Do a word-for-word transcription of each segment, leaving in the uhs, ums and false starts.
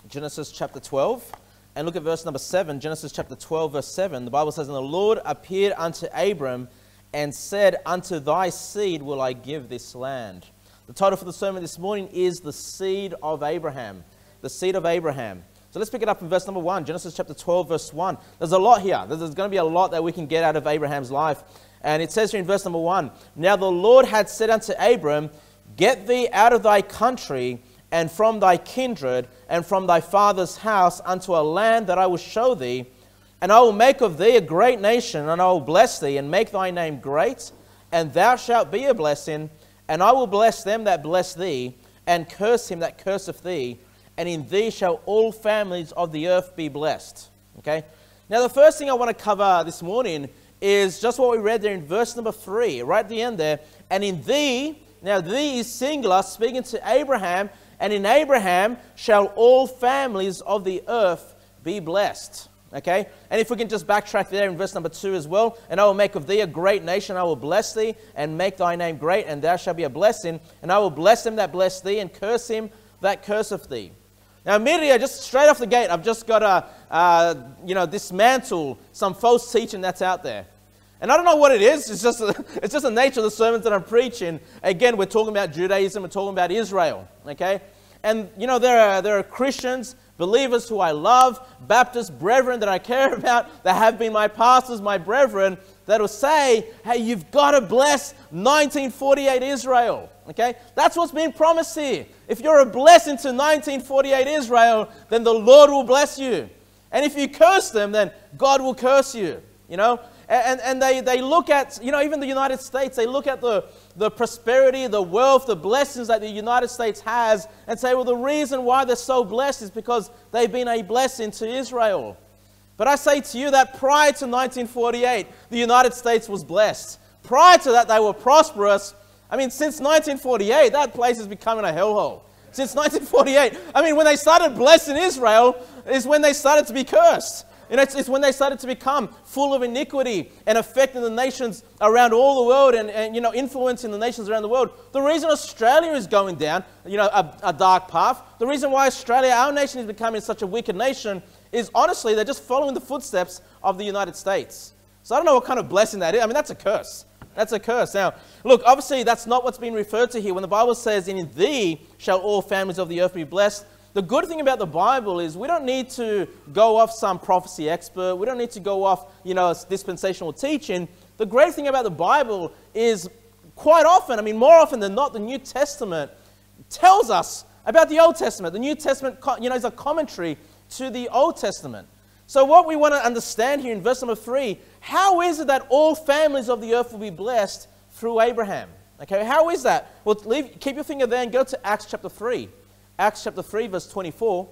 Genesis chapter twelve, and look at verse number seven. Genesis chapter twelve, verse seven. The Bible says, "And the Lord appeared unto Abram and said, Unto thy seed will I give this land." The title for the sermon this morning is The Seed of Abraham. The Seed of Abraham. So let's pick it up in verse number one, Genesis chapter twelve, verse one. There's a lot here. There's going to be a lot that we can get out of Abraham's life. And it says here in verse number one, "Now the Lord had said unto Abram, Get thee out of thy country, and from thy kindred, and from thy father's house, unto a land that I will show thee. And I will make of thee a great nation, and I will bless thee, and make thy name great, and thou shalt be a blessing. And I will bless them that bless thee, and curse him that curseth thee. And in thee shall all families of the earth be blessed." Okay? Now the first thing I want to cover this morning is just what we read there in verse number three, right at the end there. "And in thee," now thee is singular, speaking to Abraham, "and in Abraham shall all families of the earth be blessed." Okay? And if we can just backtrack there in verse number two as well. "And I will make of thee a great nation, I will bless thee, and make thy name great, and thou shalt be a blessing. And I will bless them that bless thee, and curse him that curseth thee." Now immediately, just straight off the gate, I've just got to, uh, you know, dismantle some false teaching that's out there. And I don't know what it is. It's just, a, it's just the nature of the sermons that I'm preaching. Again, we're talking about Judaism. We're talking about Israel. Okay? And, you know, there are, there are Christians, believers who I love, Baptist brethren that I care about, that have been my pastors, my brethren, that will say, hey, you've got to bless nineteen forty-eight Israel. Okay? That's what's being promised here. If you're a blessing to nineteen forty-eight Israel, then the Lord will bless you. And if you curse them, then God will curse you. You know? And, and they, they look at, you know, even the United States, they look at the, the prosperity, the wealth, the blessings that the United States has and say, well, the reason why they're so blessed is because they've been a blessing to Israel. But I say to you that prior to nineteen forty-eight, the United States was blessed. Prior to that, they were prosperous. I mean, since nineteen forty-eight, that place is becoming a hellhole. Since nineteen forty-eight, I mean, when they started blessing Israel is when they started to be cursed. You know, it's, it's when they started to become full of iniquity and affecting the nations around all the world and, and, you know, influencing the nations around the world. The reason Australia is going down, you know, a, a dark path, the reason why Australia, our nation, is becoming such a wicked nation is honestly, they're just following the footsteps of the United States. So I don't know what kind of blessing that is. I mean, that's a curse. That's a curse. Now, look, obviously, that's not what's being referred to here. When the Bible says, "In thee shall all families of the earth be blessed," the good thing about the Bible is we don't need to go off some prophecy expert. We don't need to go off, you know, dispensational teaching. The great thing about the Bible is quite often, I mean, more often than not, the New Testament tells us about the Old Testament. The New Testament, you know, is a commentary to the Old Testament. So what we want to understand here in verse number three, how is it that all families of the earth will be blessed through Abraham? Okay, how is that? Well, leave, keep your finger there and go to Acts chapter three. Acts chapter three, verse twenty-four.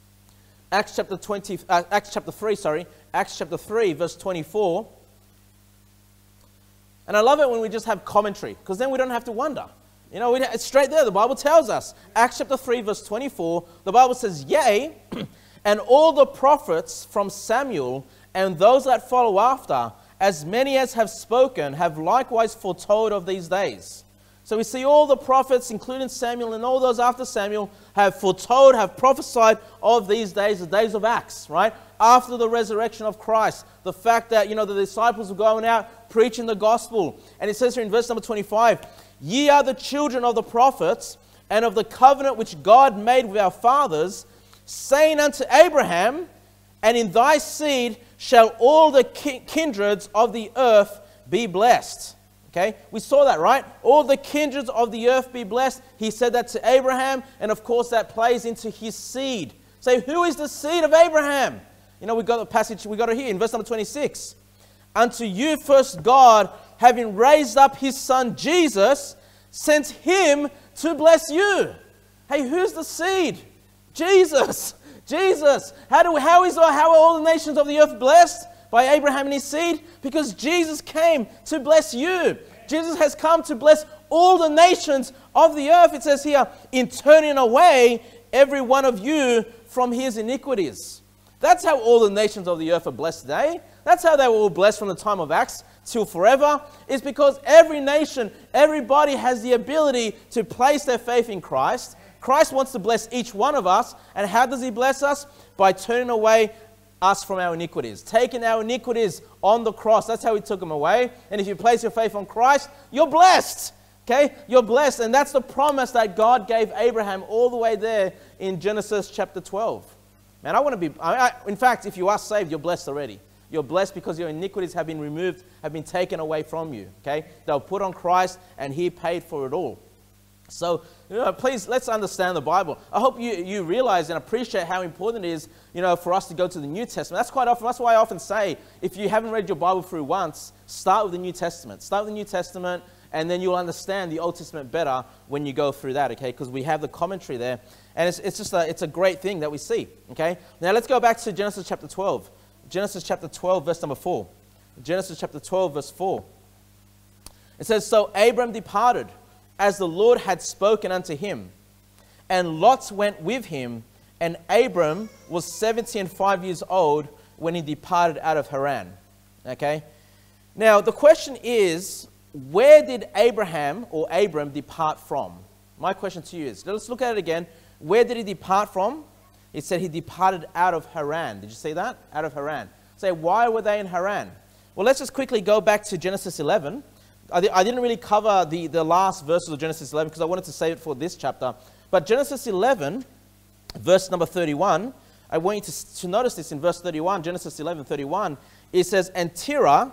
Acts chapter twenty. Uh, Acts chapter three. Sorry. Acts chapter three, verse twenty-four. And I love it when we just have commentary, because then we don't have to wonder. You know, we, it's straight there. The Bible tells us. Acts chapter three, verse twenty-four. The Bible says, "Yea, and all the prophets from Samuel and those that follow after, as many as have spoken, have likewise foretold of these days." So we see all the prophets, including Samuel and all those after Samuel, have foretold, have prophesied of these days, the days of Acts, right? After the resurrection of Christ. The fact that, you know, the disciples were going out preaching the gospel. And it says here in verse number twenty-five, "Ye are the children of the prophets, and of the covenant which God made with our fathers, saying unto Abraham, And in thy seed shall all the ki- kindreds of the earth be blessed." Okay, we saw that, right? All the kindreds of the earth be blessed. He said that to Abraham, and of course that plays into his seed. Say, who is the seed of Abraham? You know, we got the passage, we got it here in verse number twenty-six. "Unto you first God, having raised up his son Jesus, sent him to bless you." Hey, who's the seed? Jesus. Jesus. How do how is how are all the nations of the earth blessed? By Abraham and his seed? Because Jesus came to bless you. Jesus has come to bless all the nations of the earth. It says here, "in turning away every one of you from his iniquities." That's how all the nations of the earth are blessed today. That's how they were all blessed from the time of Acts till forever. It's because every nation, everybody has the ability to place their faith in Christ, Christ wants to bless each one of us. And how does he bless us? By turning away us from our iniquities. Taking our iniquities on the cross. That's how he took them away. And if you place your faith on Christ, you're blessed. Okay? You're blessed. And that's the promise that God gave Abraham all the way there in Genesis chapter twelve. Man, I want to be, I, I, in fact, if you are saved, you're blessed already. You're blessed because your iniquities have been removed, have been taken away from you. Okay? They were put on Christ and he paid for it all. So, you know, please, let's understand the Bible. I hope you, you realize and appreciate how important it is, you know, for us to go to the New Testament. That's quite often, that's why I often say, if you haven't read your Bible through once, start with the New Testament. Start with the New Testament, and then you'll understand the Old Testament better when you go through that, okay? Because we have the commentary there. And it's, it's just a, it's a great thing that we see, okay? Now, let's go back to Genesis chapter twelve. Genesis chapter twelve, verse number four. Genesis chapter twelve, verse four. It says, so Abram departed, as the Lord had spoken unto him. And Lot went with him, and Abram was seventy and five years old when he departed out of Haran. Okay? Now, the question is, where did Abraham or Abram depart from? My question to you is, let's look at it again. Where did he depart from? It said he departed out of Haran. Did you see that? Out of Haran. Say, why were they in Haran? Well, let's just quickly go back to Genesis eleven. I didn't really cover the, the last verses of Genesis eleven because I wanted to save it for this chapter. But Genesis eleven, verse number thirty-one, I want you to, to notice this in verse thirty-one, Genesis eleven, thirty-one. It says, and Terah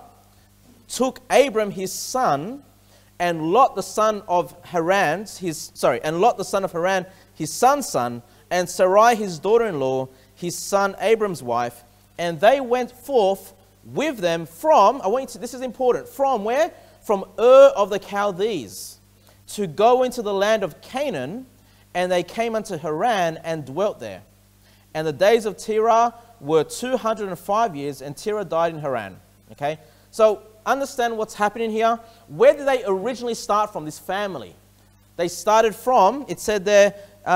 took Abram his son, and Lot the son of Haran, his, sorry, and Lot the son of Haran, his son's son, and Sarai his daughter-in-law, his son Abram's wife, and they went forth with them from, I want you to, this is important, from where? From Ur of the Chaldees, to go into the land of Canaan, and they came unto Haran and dwelt there. And the days of Terah were two hundred and five years, and Terah died in Haran. Okay, so understand what's happening here. Where did they originally start from, this family? They started from, it said there,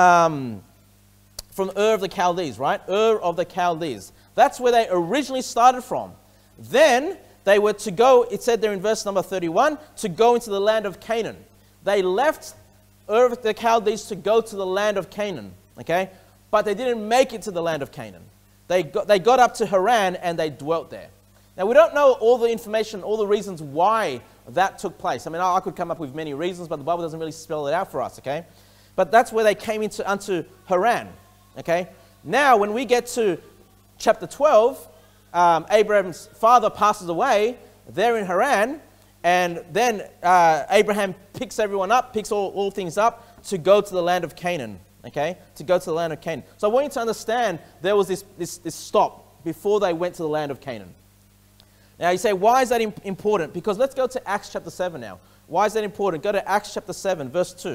um, from Ur of the Chaldees, right? Ur of the Chaldees. That's where they originally started from. Then they were to go, it said there in verse number thirty-one, to go into the land of Canaan. They left Ur of the Chaldees to go to the land of Canaan, okay? But they didn't make it to the land of Canaan. They got, they got up to Haran and they dwelt there. Now, we don't know all the information, all the reasons why that took place. I mean, I, I could come up with many reasons, but the Bible doesn't really spell it out for us, okay? But that's where they came into unto Haran, okay? Now, when we get to chapter twelve, Um, Abraham's father passes away there in Haran, and then uh, Abraham picks everyone up, picks all, all things up to go to the land of Canaan, okay? To go to the land of Canaan. So I want you to understand there was this, this, this stop before they went to the land of Canaan. Now you say, why is that imp important? Because let's go to Acts chapter seven now. Why is that important? Go to Acts chapter seven, verse two.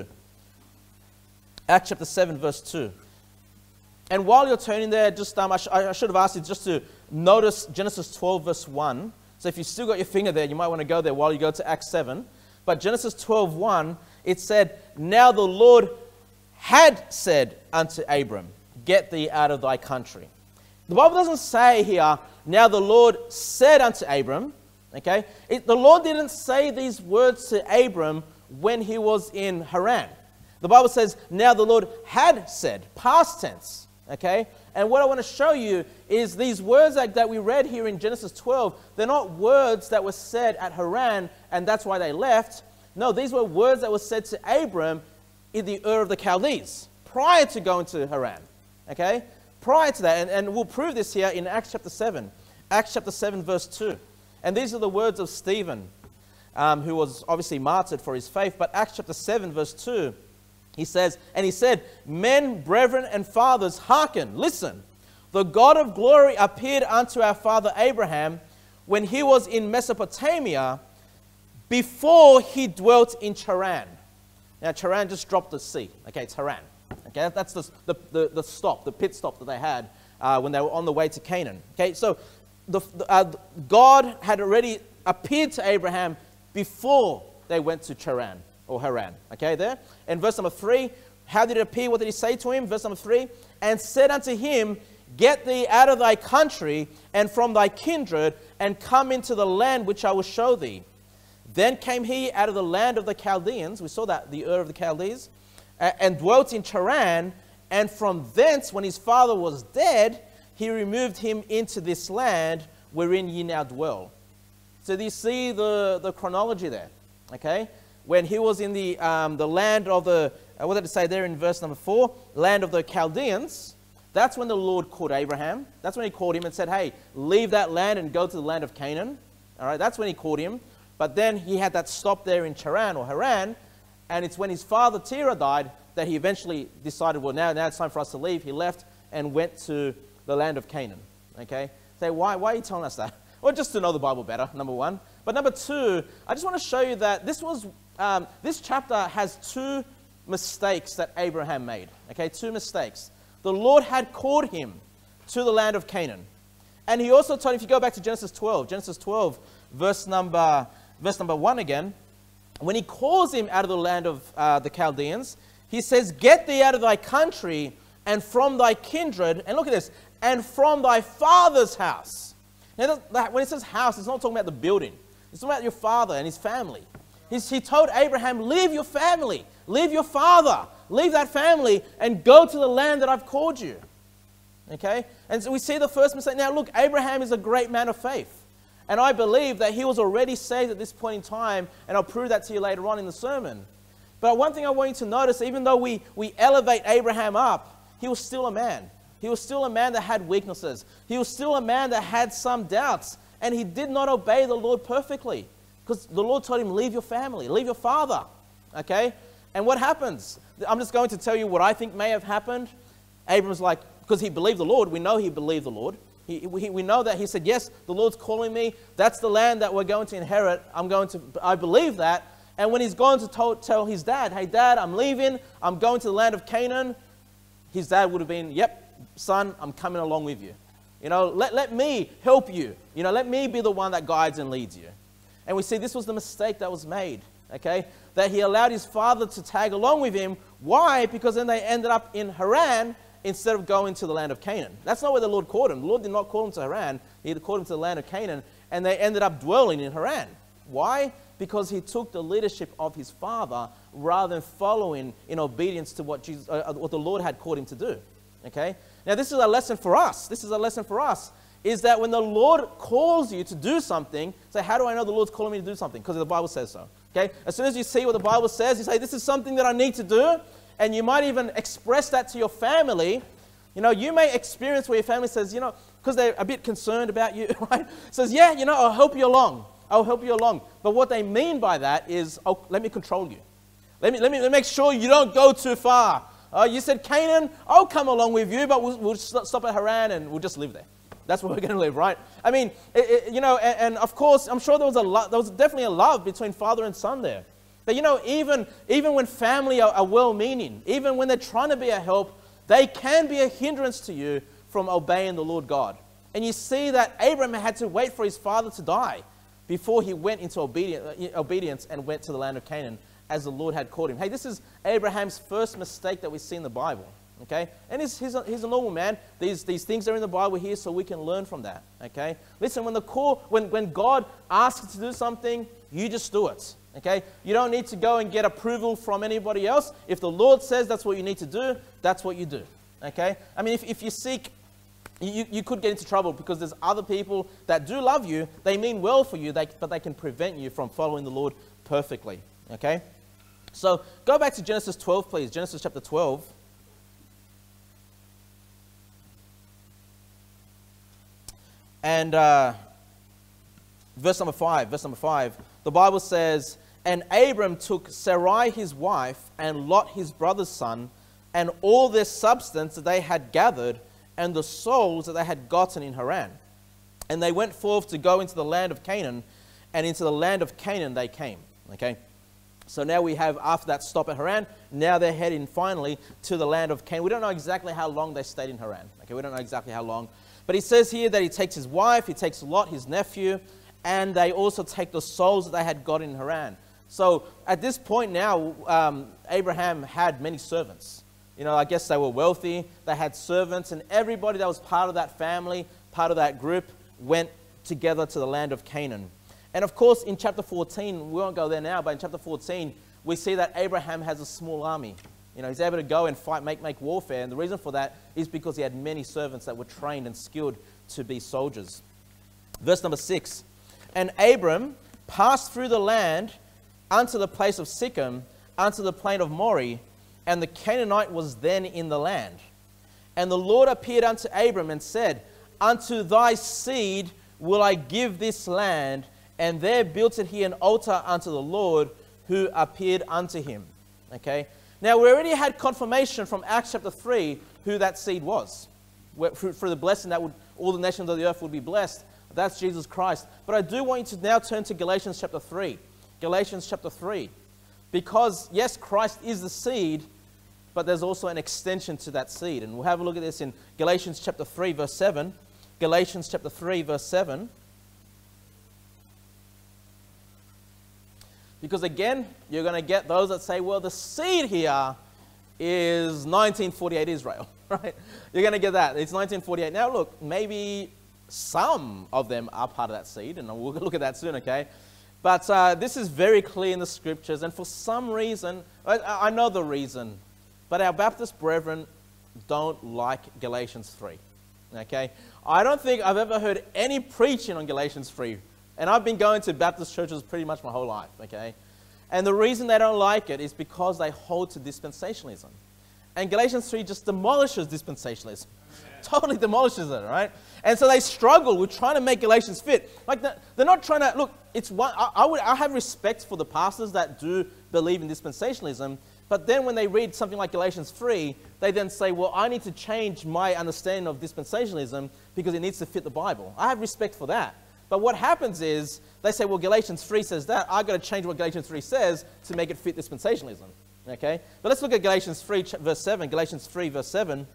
Acts chapter seven, verse two. And while you're turning there, just um, I, sh I should have asked you just to notice Genesis twelve, verse one. So if you still got your finger there, you might want to go there while you go to Acts seven. But Genesis twelve, one, it said, now the Lord had said unto Abram, get thee out of thy country. The Bible doesn't say here, now the Lord said unto Abram, okay? It, the Lord didn't say these words to Abram when he was in Haran. The Bible says, now the Lord had said, past tense. Okay, and what I want to show you is these words that, that we read here in Genesis twelve, they're not words that were said at Haran and that's why they left. No, these were words that were said to Abram in the Ur of the Chaldees prior to going to Haran. Okay, prior to that, and, and we'll prove this here in Acts chapter seven. Acts chapter seven, verse two. And these are the words of Stephen, um, who was obviously martyred for his faith. But Acts chapter seven, verse two. He says, and he said, men, brethren, and fathers, hearken, listen. The God of glory appeared unto our father Abraham when he was in Mesopotamia before he dwelt in Charan. Now, Charan just dropped the C. Okay, it's Haran. Okay, that's the, the, the, the stop, the pit stop that they had uh, when they were on the way to Canaan. Okay, so the, uh, God had already appeared to Abraham before they went to Charan. Or Haran, okay, there. And verse number three, how did it appear? What did he say to him? Verse number three, and said unto him, get thee out of thy country and from thy kindred, and come into the land which I will show thee. Then came he out of the land of the Chaldeans, we saw that, the Ur of the Chaldees, a- and dwelt in Charan, and from thence, when his father was dead, he removed him into this land wherein ye now dwell. So do you see the, the chronology there? Okay? When he was in the, um, the land of the, uh, what did it say there in verse number four? Land of the Chaldeans. That's when the Lord called Abraham. That's when he called him and said, hey, leave that land and go to the land of Canaan. All right, that's when he called him. But then he had that stop there in Charan or Haran. And it's when his father Terah died that he eventually decided, well, now, now it's time for us to leave. He left and went to the land of Canaan. Okay? Say, why, why are you telling us that? Well, just to know the Bible better, number one. But number two, I just want to show you that this was, um, this chapter has two mistakes that Abraham made. Okay, two mistakes. The Lord had called him to the land of Canaan. And he also told him, if you go back to Genesis twelve, Genesis twelve, verse number, verse number one again, when he calls him out of the land of uh, the Chaldeans, he says, get thee out of thy country and from thy kindred, and look at this, and from thy father's house. Now, when it says house, it's not talking about the building. It's talking about your father and his family. He's, he told Abraham, leave your family, leave your father, leave that family, and go to the land that I've called you. Okay? And so we see the first mistake. Now, look, Abraham is a great man of faith. And I believe that he was already saved at this point in time, and I'll prove that to you later on in the sermon. But one thing I want you to notice, even though we, we elevate Abraham up, he was still a man. He was still a man that had weaknesses. He was still a man that had some doubts. And he did not obey the Lord perfectly. Because the Lord told him, leave your family, leave your father. Okay? And what happens? I'm just going to tell you what I think may have happened. Abram's like, because he believed the Lord. We know he believed the Lord. He, we, we know that he said, yes, the Lord's calling me. That's the land that we're going to inherit. I'm going to, I believe that. And when he's gone to tell, tell his dad, hey, Dad, I'm leaving. I'm going to the land of Canaan. His dad would have been, yep, son, I'm coming along with you. You know, let, let me help you. You know, let me be the one that guides and leads you. And we see this was the mistake that was made, okay? That he allowed his father to tag along with him. Why? Because then they ended up in Haran instead of going to the land of Canaan. That's not where the Lord called him. The Lord did not call him to Haran. He called him to the land of Canaan, and they ended up dwelling in Haran. Why? Because he took the leadership of his father rather than following in obedience to what, Jesus, uh, what the Lord had called him to do. Okay? Now, this is a lesson for us. This is a lesson for us, is that when the Lord calls you to do something, say, how do I know the Lord's calling me to do something? Because the Bible says so. Okay? As soon as you see what the Bible says, you say, this is something that I need to do, and you might even express that to your family. You know, you may experience where your family says, you know, because they're a bit concerned about you, right? Says, yeah, you know, I'll help you along. I'll help you along. But what they mean by that is, oh, let me control you. Let me, let me, let me make sure you don't go too far. Oh, you said Canaan, I'll come along with you, but we'll, we'll stop at Haran and we'll just live there. That's where we're going to live, right? I mean, it, it, you know, and, and of course, I'm sure there was a lo- there was definitely a love between father and son there. But you know, even, even when family are, are well-meaning, even when they're trying to be a help, they can be a hindrance to you from obeying the Lord God. And you see that Abraham had to wait for his father to die before he went into obedience, obedience and went to the land of Canaan as the Lord had called him. Hey, this is Abraham's first mistake that we see in the Bible. Okay? And he's, he's, a, he's a normal man. These, these things are in the Bible here so we can learn from that. Okay? Listen, when, the call, when, when God asks you to do something, you just do it. Okay? You don't need to go and get approval from anybody else. If the Lord says that's what you need to do, that's what you do. Okay? I mean, if, if you seek, you, you could get into trouble because there's other people that do love you. They mean well for you, they, but they can prevent you from following the Lord perfectly. Okay? So go back to Genesis twelve, please. Genesis chapter twelve. And uh, verse number five, verse number five, the Bible says, and Abram took Sarai his wife, and Lot his brother's son, and all their substance that they had gathered, and the souls that they had gotten in Haran. And they went forth to go into the land of Canaan, and into the land of Canaan they came. Okay? So now we have, after that stop at Haran, now they're heading finally to the land of Canaan. We don't know exactly how long they stayed in Haran. Okay, we don't know exactly how long. But he says here that he takes his wife, he takes Lot, his nephew, and they also take the souls that they had got in Haran. So at this point now, um, Abraham had many servants. You know, I guess they were wealthy, they had servants, and everybody that was part of that family, part of that group, went together to the land of Canaan. And of course, in chapter fourteen, we won't go there now, but in chapter fourteen, we see that Abraham has a small army. You know, he's able to go and fight, make, make warfare. And the reason for that is because he had many servants that were trained and skilled to be soldiers. Verse number six. And Abram passed through the land unto the place of Sichem, unto the plain of Moreh, and the Canaanite was then in the land. And the Lord appeared unto Abram and said, Unto thy seed will I give this land. And there built he an altar unto the Lord, who appeared unto him. Okay. Now, we already had confirmation from Acts chapter three who that seed was. For, for the blessing that would, all the nations of the earth would be blessed. That's Jesus Christ. But I do want you to now turn to Galatians chapter three. Galatians chapter three. Because, yes, Christ is the seed, but there's also an extension to that seed. And we'll have a look at this in Galatians chapter three, verse seven. Galatians chapter three, verse seven. Because again, you're going to get those that say, well, the seed here is nineteen forty-eight Israel, right? You're going to get that. It's nineteen forty-eight. Now, look, maybe some of them are part of that seed, and we'll look at that soon, okay? But uh, this is very clear in the scriptures, and for some reason, I, I know the reason, but our Baptist brethren don't like Galatians three, okay? I don't think I've ever heard any preaching on Galatians three. And I've been going to Baptist churches pretty much my whole life, okay? And the reason they don't like it is because they hold to dispensationalism. And Galatians three just demolishes dispensationalism. Totally demolishes it, right? And so they struggle with trying to make Galatians fit. Like, they're not trying to, look, it's one, I, I, would, I have respect for the pastors that do believe in dispensationalism, but then when they read something like Galatians three, they then say, well, I need to change my understanding of dispensationalism because it needs to fit the Bible. I have respect for that. But what happens is, they say, well, Galatians three says that. I've got to change what Galatians three says to make it fit dispensationalism. Okay? But let's look at Galatians three, verse seven. Galatians three, verse seven.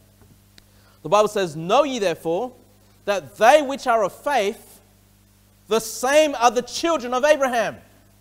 The Bible says, Know ye therefore, that they which are of faith, the same are the children of Abraham.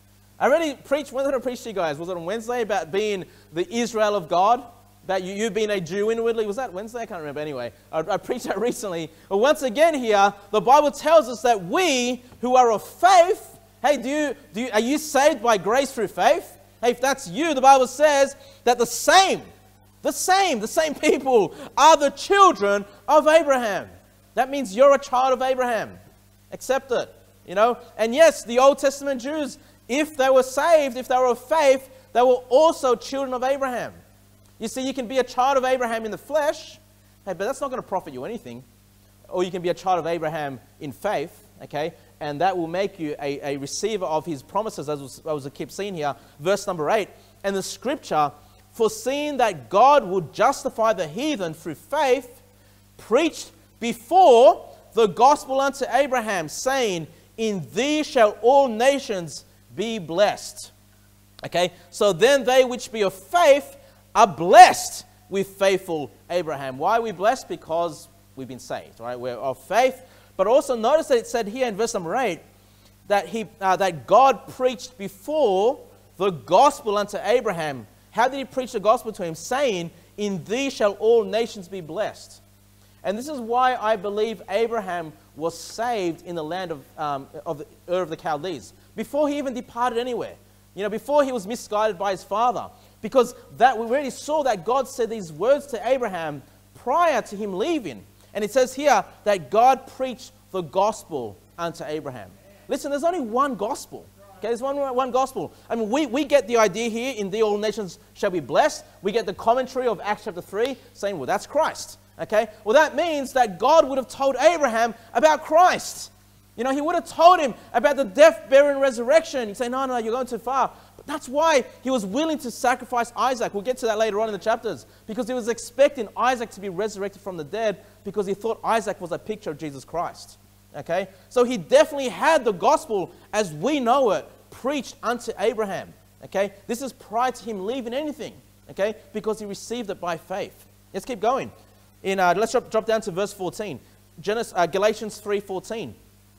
I already preached, when did I preach to you guys? Was it on Wednesday about being the Israel of God? About you, you being a Jew inwardly? Was that Wednesday? I can't remember. Anyway, I, I preached that recently. But once again here, the Bible tells us that we who are of faith, hey, do you, do you, are you saved by grace through faith? Hey, if that's you, the Bible says that the same, the same, the same people are the children of Abraham. That means you're a child of Abraham. Accept it, you know. And yes, the Old Testament Jews, if they were saved, if they were of faith, they were also children of Abraham. You see, you can be a child of Abraham in the flesh, hey, but that's not going to profit you anything. Or you can be a child of Abraham in faith, okay, and that will make you a, a receiver of his promises, as was, as we keep seeing here. Verse number eight, and the scripture, foreseeing that God would justify the heathen through faith, preached before the gospel unto Abraham, saying, In thee shall all nations be blessed. Okay, so then they which be of faith are blessed with faithful Abraham. Why are we blessed? Because we've been saved, right? We're of faith. But also notice that it said here in verse number eight that he uh, that God preached before the gospel unto Abraham. How did he preach the gospel to him? Saying, In thee shall all nations be blessed. And this is why I believe Abraham was saved in the land of, um, of the Ur of the Chaldees, before he even departed anywhere. You know, before he was misguided by his father. Because that we already saw that God said these words to Abraham prior to him leaving. And it says here that God preached the gospel unto Abraham. Listen, there's only one gospel. Okay, there's one, one gospel. I mean, we, we get the idea here, in thee all nations shall be blessed. We get the commentary of Acts chapter three saying, well, that's Christ. Okay, well, that means that God would have told Abraham about Christ. You know, he would have told him about the death, burial, and resurrection. He'd say, no, no, you're going too far. But that's why he was willing to sacrifice Isaac. We'll get to that later on in the chapters. Because he was expecting Isaac to be resurrected from the dead, because he thought Isaac was a picture of Jesus Christ. Okay? So he definitely had the gospel as we know it preached unto Abraham. Okay? This is prior to him leaving anything. Okay? Because he received it by faith. Let's keep going. In, uh, let's drop, drop down to verse fourteen. Genesis, uh, Galatians three fourteen.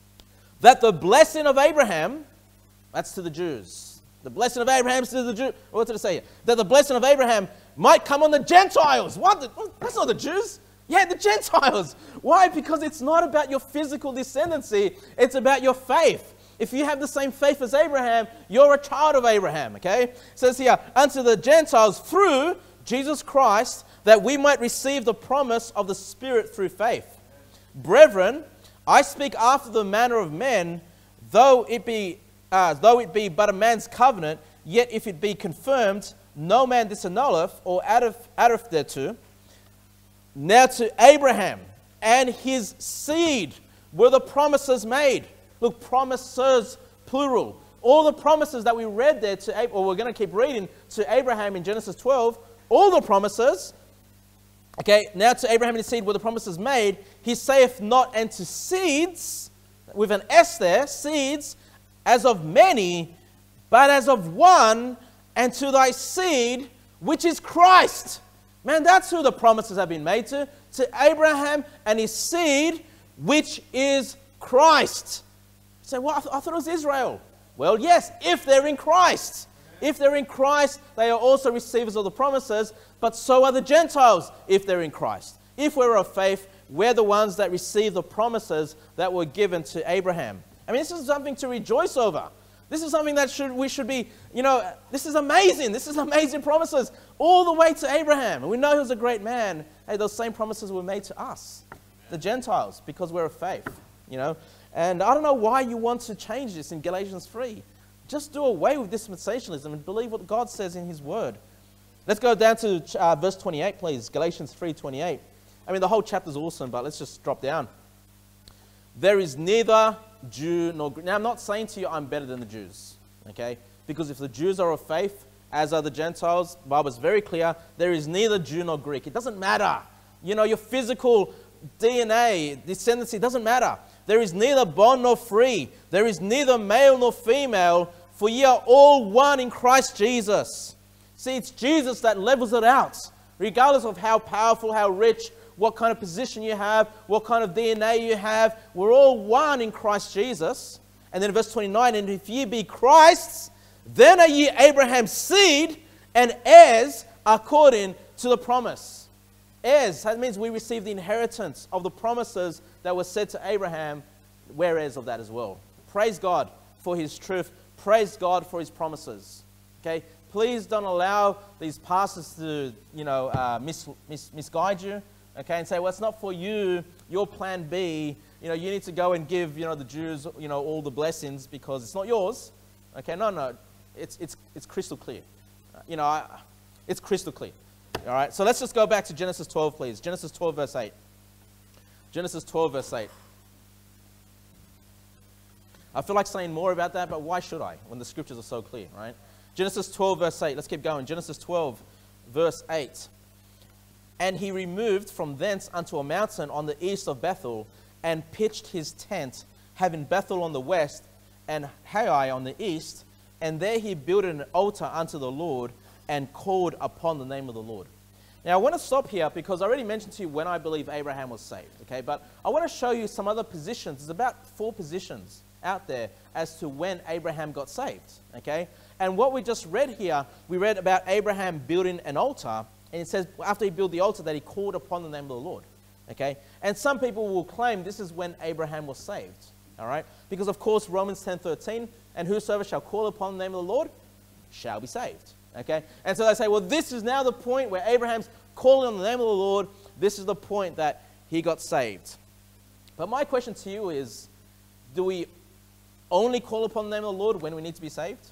That the blessing of Abraham, that's to the Jews. The blessing of Abraham is to the Jews. What did it say? That the blessing of Abraham might come on the Gentiles. What? The, that's not the Jews. Yeah, the Gentiles. Why? Because it's not about your physical descendancy. It's about your faith. If you have the same faith as Abraham, you're a child of Abraham. Okay? It says here, unto the Gentiles through Jesus Christ, that we might receive the promise of the Spirit through faith. Brethren, I speak after the manner of men, though it be, uh, though it be but a man's covenant, yet if it be confirmed, no man disannulleth or addeth, addeth thereto. Now to Abraham and his seed were the promises made. Look, promises, plural. All the promises that we read there to, or we're going to keep reading to Abraham in Genesis twelve, all the promises, okay, now to Abraham and his seed were the promises made. He saith not unto seeds, with an S there, seeds, as of many, but as of one, and to thy seed, which is Christ. Man, that's who the promises have been made to, to Abraham and his seed, which is Christ. You say, well, I, th I thought it was Israel. Well, yes, if they're in Christ. If they're in Christ, they are also receivers of the promises, but so are the Gentiles if they're in Christ. If we're of faith, we're the ones that receive the promises that were given to Abraham. I mean, this is something to rejoice over. This is something that should, we should be, you know, this is amazing. This is amazing promises all the way to Abraham. And we know he was a great man. Hey, those same promises were made to us, the Gentiles, because we're of faith, you know. And I don't know why you want to change this in Galatians three. Just do away with dispensationalism and believe what God says in his word. Let's go down to uh, verse twenty-eight, please. Galatians three twenty-eight. I mean, the whole chapter is awesome, but let's just drop down. There is neither Jew nor Greek. Now, I'm not saying to you I'm better than the Jews, okay? Because if the Jews are of faith, as are the Gentiles, the Bible is very clear, there is neither Jew nor Greek. It doesn't matter. You know, your physical D N A, descendancy, doesn't matter. There is neither bond nor free. There is neither male nor female, for ye are all one in Christ Jesus. See, it's Jesus that levels it out. Regardless of how powerful, how rich, what kind of position you have, what kind of D N A you have, we're all one in Christ Jesus. And then in verse twenty-nine, and if ye be Christ's, then are ye Abraham's seed and heirs according to the promise. Heirs, that means we receive the inheritance of the promises that were said to Abraham. We're heirs of that as well. Praise God for his truth. Praise God for his promises. Okay, please don't allow these pastors to, you know, uh, mis mis misguide you. Okay, and say, well, it's not for you. Your plan B. You know, you need to go and give, you know, the Jews, you know, all the blessings because it's not yours. Okay, no, no, it's it's it's crystal clear. You know, I, it's crystal clear. All right, so let's just go back to Genesis twelve, please. Genesis twelve, verse eight. Genesis twelve, verse eight. I feel like saying more about that, but why should I when the scriptures are so clear, right? Genesis twelve, verse eight. Let's keep going. Genesis twelve, verse eight. And he removed from thence unto a mountain on the east of Bethel, and pitched his tent, having Bethel on the west, and Hai on the east. And there he built an altar unto the Lord, and called upon the name of the Lord. Now, I want to stop here because I already mentioned to you when I believe Abraham was saved, okay? But I want to show you some other positions. There's about four positions out there as to when Abraham got saved, okay? And what we just read here, we read about Abraham building an altar, and it says after he built the altar that he called upon the name of the Lord, okay? And some people will claim this is when Abraham was saved, all right? Because, of course, Romans ten thirteen, and whosoever shall call upon the name of the Lord shall be saved. Okay, and so they say, well, this is now the point where Abraham's calling on the name of the Lord. This is the point that he got saved. But my question to you is, do we only call upon the name of the Lord when we need to be saved?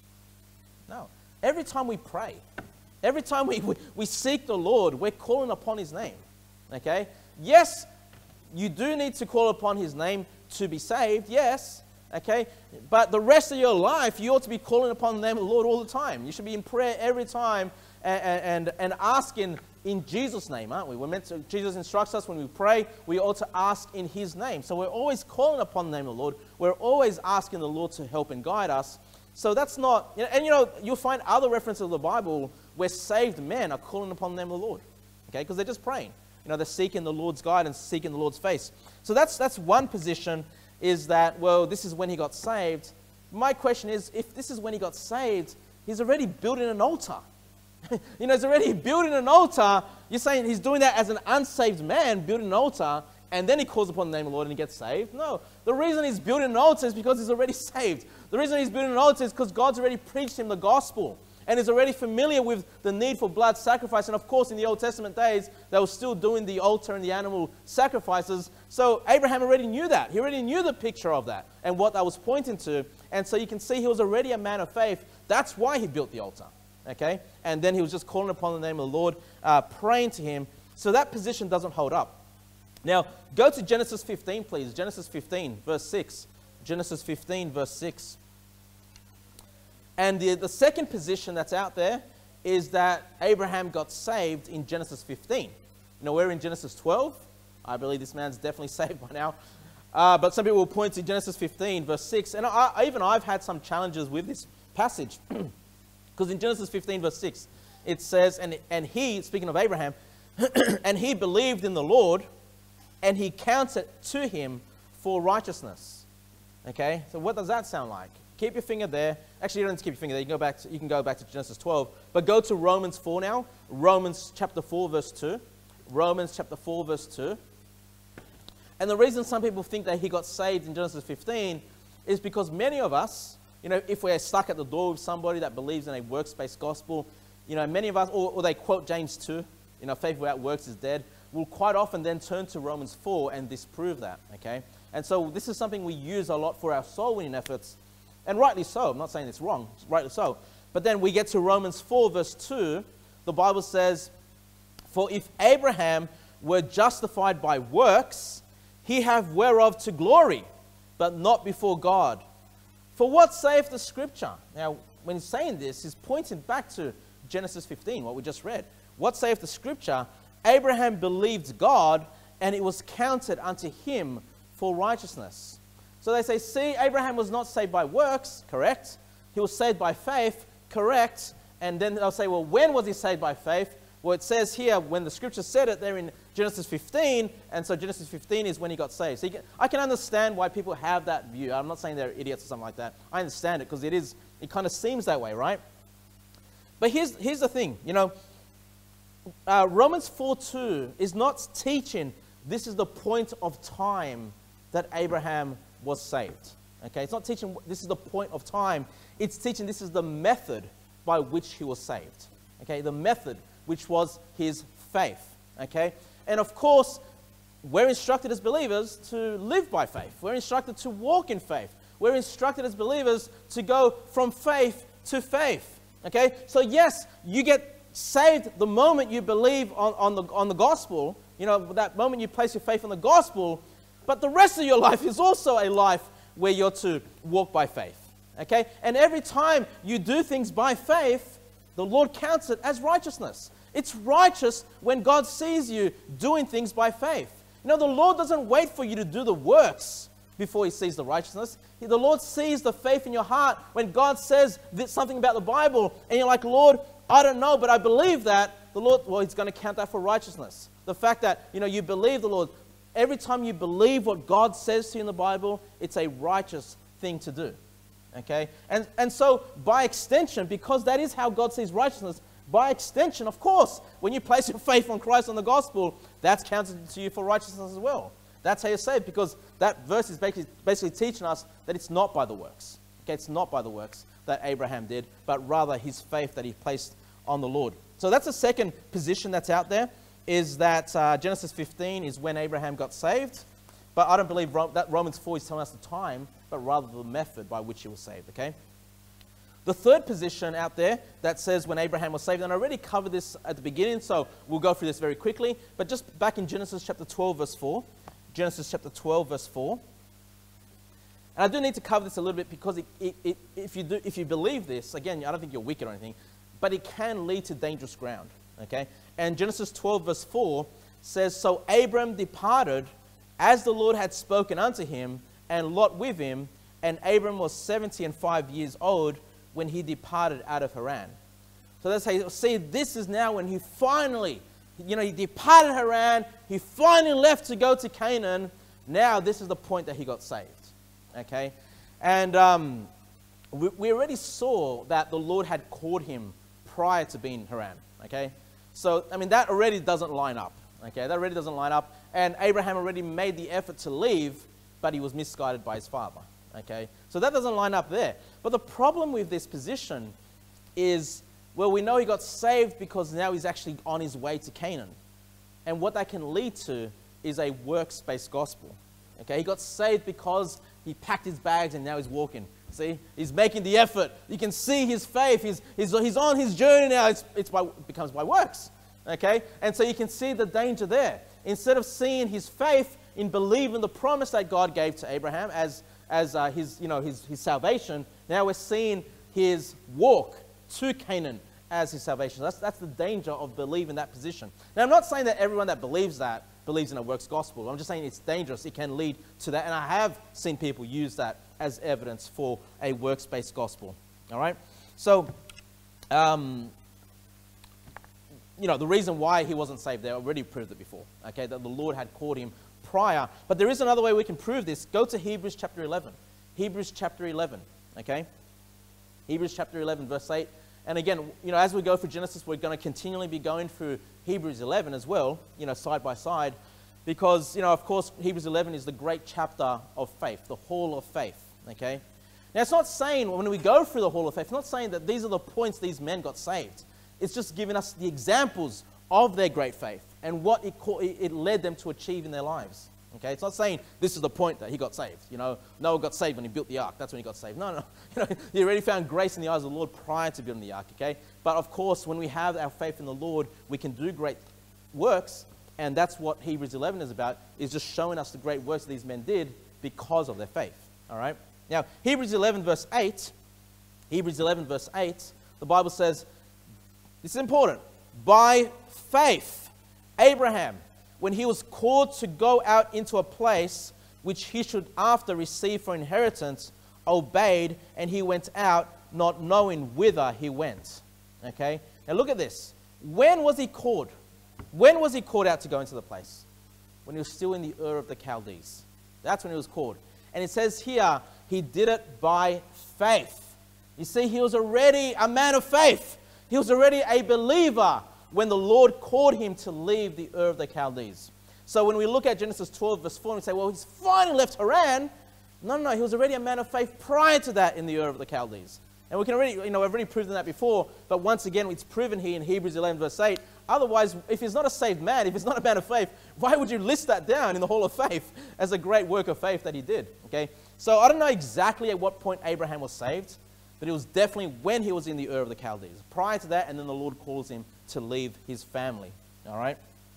No. Every time we pray, every time we, we, we seek the Lord, we're calling upon his name. Okay? Yes, you do need to call upon his name to be saved, yes. Okay, but the rest of your life, you ought to be calling upon the name of the Lord all the time. You should be in prayer every time and, and, and asking in Jesus' name, aren't we? We're meant to, Jesus instructs us when we pray, we ought to ask in his name. So we're always calling upon the name of the Lord. We're always asking the Lord to help and guide us. So that's not, you know, and you know, you'll find other references of the Bible where saved men are calling upon the name of the Lord. Okay, because they're just praying. You know, they're seeking the Lord's guidance, seeking the Lord's face. So that's, that's one position. Is that, well, this is when he got saved. My question is, if this is when he got saved, he's already building an altar. You know, he's already building an altar. You're saying he's doing that as an unsaved man, building an altar, and then he calls upon the name of the Lord and he gets saved? No. The reason he's building an altar is because he's already saved. The reason he's building an altar is because God's already preached him the gospel. and is already familiar with the need for blood sacrifice. And of course, in the Old Testament days, they were still doing the altar and the animal sacrifices. So Abraham already knew that. He already knew the picture of that and what that was pointing to. And so you can see he was already a man of faith. That's why he built the altar. Okay? And then he was just calling upon the name of the Lord, uh, praying to him. So that position doesn't hold up. Now, go to Genesis fifteen, please. Genesis fifteen, verse six. Genesis fifteen, verse six. And the, the second position that's out there is that Abraham got saved in Genesis fifteen. You know, we're in Genesis twelve. I believe this man's definitely saved by now. Uh, but some people will point to Genesis fifteen, verse six. And I, I, even I've had some challenges with this passage. Because in Genesis fifteen, verse six, it says, and, and he, speaking of Abraham, and he believed in the Lord, and he counted to him for righteousness. Okay, so what does that sound like? Keep your finger there. Actually, you don't have to keep your finger there. You can go back to, you can go back to Genesis twelve. But go to Romans four now. Romans chapter four, verse two. Romans chapter four, verse two. And the reason some people think that he got saved in Genesis fifteen is because many of us, you know, if we're stuck at the door with somebody that believes in a works-based gospel, you know, many of us, or, or they quote James two, you know, faith without works is dead, will quite often then turn to Romans four and disprove that, okay? And so this is something we use a lot for our soul winning efforts, and rightly so. I'm not saying it's wrong, it's rightly so. But then we get to Romans four, verse two, the Bible says, for if Abraham were justified by works, he have whereof to glory, but not before God. For what saith the Scripture? Now, when he's saying this, he's pointing back to Genesis fifteen, what we just read. What saith the Scripture? Abraham believed God, and it was counted unto him for righteousness. So they say, see, Abraham was not saved by works, correct? He was saved by faith, correct? And then they'll say, well, when was he saved by faith? Well, it says here, when the Scripture said it, they're in Genesis fifteen, and so Genesis fifteen is when he got saved. So you can, I can understand why people have that view. I'm not saying they're idiots or something like that. I understand it, because it is, it kind of seems that way, right? But here's, here's the thing, you know, uh, Romans four two is not teaching this is the point of time that Abraham was saved. Okay, it's not teaching this is the point of time. It's teaching this is the method by which he was saved. Okay, the method, which was his faith. Okay, and of course, we're instructed as believers to live by faith. We're instructed to walk in faith. We're instructed as believers to go from faith to faith. Okay, so yes, you get saved the moment you believe on, on, the, on the gospel, you know, that moment you place your faith on the gospel, but the rest of your life is also a life where you're to walk by faith. Okay, and every time you do things by faith, the Lord counts it as righteousness. It's righteous when God sees you doing things by faith. You know, the Lord doesn't wait for you to do the works before he sees the righteousness. The Lord sees the faith in your heart when God says something about the Bible, and you're like, Lord, I don't know, but I believe that. The Lord, well, he's going to count that for righteousness. The fact that, you know, you believe the Lord, every time you believe what God says to you in the Bible, it's a righteous thing to do. Okay? And, and so, by extension, because that is how God sees righteousness, by extension, of course, when you place your faith on Christ and the gospel, that's counted to you for righteousness as well. That's how you're saved, because that verse is basically, basically teaching us that it's not by the works. Okay, it's not by the works that Abraham did, but rather his faith that he placed on the Lord. So that's the second position that's out there, is that uh, Genesis fifteen is when Abraham got saved. But I don't believe Ro that Romans four is telling us the time, but rather the method by which he was saved, okay? The third position out there that says when Abraham was saved, and I already covered this at the beginning, so we'll go through this very quickly, but just back in Genesis chapter twelve, verse four. Genesis chapter twelve, verse four. And I do need to cover this a little bit, because it, it, it, if, you do, if you believe this, again, I don't think you're wicked or anything, but it can lead to dangerous ground, okay? And Genesis twelve, verse four says, so Abram departed as the Lord had spoken unto him, and Lot with him, and Abram was seventy and five years old when he departed out of Haran. So that's how you see, this is now when he finally, you know, he departed Haran, he finally left to go to Canaan. Now this is the point that he got saved, okay? And um, we, we already saw that the Lord had called him prior to being in Haran, okay? So, I mean, that already doesn't line up, okay? That already doesn't line up. And Abraham already made the effort to leave, but he was misguided by his father, okay? So that doesn't line up there. But the problem with this position is Well, we know he got saved because now he's actually on his way to Canaan. And what that can lead to is a works-based gospel. Okay, he got saved because he packed his bags and now he's walking. See, he's making the effort. You can see his faith. He's, he's, he's on his journey now. It's, it's by, it becomes by works. Okay, and so you can see the danger there. Instead of seeing his faith in believing the promise that God gave to Abraham as, as uh, his, you know, his, his salvation, now we're seeing his walk to Canaan as his salvation. That's, that's the danger of believing that position. Now, I'm not saying that everyone that believes that believes in a works gospel. I'm just saying it's dangerous. It can lead to that. And I have seen people use that as evidence for a works-based gospel. All right? So, um, you know, the reason why he wasn't saved, they already proved it before. Okay? That the Lord had called him prior. But there is another way we can prove this. Go to Hebrews chapter eleven. Hebrews chapter eleven. Okay? Hebrews chapter eleven, verse eight. And again, you know, as we go through Genesis, we're going to continually be going through Hebrews eleven as well, you know, side by side. Because, you know, of course, Hebrews eleven is the great chapter of faith, the hall of faith, okay? Now, it's not saying, when we go through the hall of faith, it's not saying that these are the points these men got saved. It's just giving us the examples of their great faith and what it, it led them to achieve in their lives. Okay, it's not saying this is the point that he got saved. You know, Noah got saved when he built the ark. That's when he got saved. No, no. You know, he already found grace in the eyes of the Lord prior to building the ark. Okay, but of course, when we have our faith in the Lord, we can do great works, and that's what Hebrews eleven is about. Is just showing us the great works that these men did because of their faith. All right. Now, Hebrews eleven verse eight. Hebrews eleven verse eight. The Bible says, this is important. By faith, Abraham, when he was called to go out into a place which he should after receive for inheritance, obeyed, and he went out, not knowing whither he went. Okay? Now look at this. When was he called? When was he called out to go into the place? When he was still in the Ur of the Chaldees. That's when he was called. And it says here, he did it by faith. You see, he was already a man of faith. He was already a believer when the Lord called him to leave the Ur of the Chaldees. So when we look at Genesis twelve, verse four, and we say, well, he's finally left Haran. No, no, no, he was already a man of faith prior to that in the Ur of the Chaldees. And we can already, you know, we've already proven that before, but once again, it's proven here in Hebrews eleven, verse eight. Otherwise, if he's not a saved man, if he's not a man of faith, why would you list that down in the Hall of Faith as a great work of faith that he did? Okay, so I don't know exactly at what point Abraham was saved, but it was definitely when he was in the Ur of the Chaldees. Prior to that, and then the Lord calls him to leave his family. All right?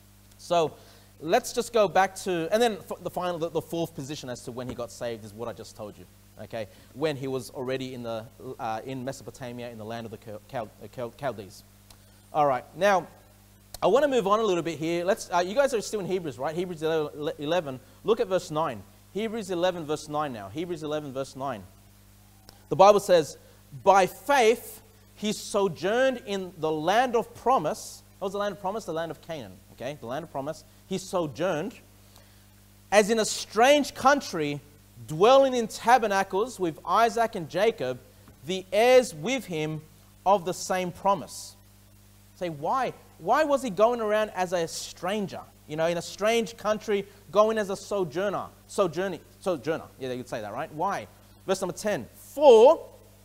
So let's just go back to, and then the final, the, the fourth position as to when he got saved is what I just told you. Okay? When he was already in the uh, in Mesopotamia, in the land of the Chal Chal Chaldees. All right. Now, I want to move on a little bit here. Let's. Uh, you guys are still in Hebrews, right? Hebrews eleven. Look at verse nine. Hebrews eleven, verse nine now. Hebrews eleven, verse nine. The Bible says, by faith, he sojourned in the land of promise. What was the land of promise? The land of Canaan. Okay, the land of promise. He sojourned as in a strange country, dwelling in tabernacles with Isaac and Jacob, the heirs with him of the same promise. Say, why? Why was he going around as a stranger? You know, in a strange country, going as a sojourner. Sojourner. Sojourner. Yeah, they would say that, right? Why? Verse number ten. For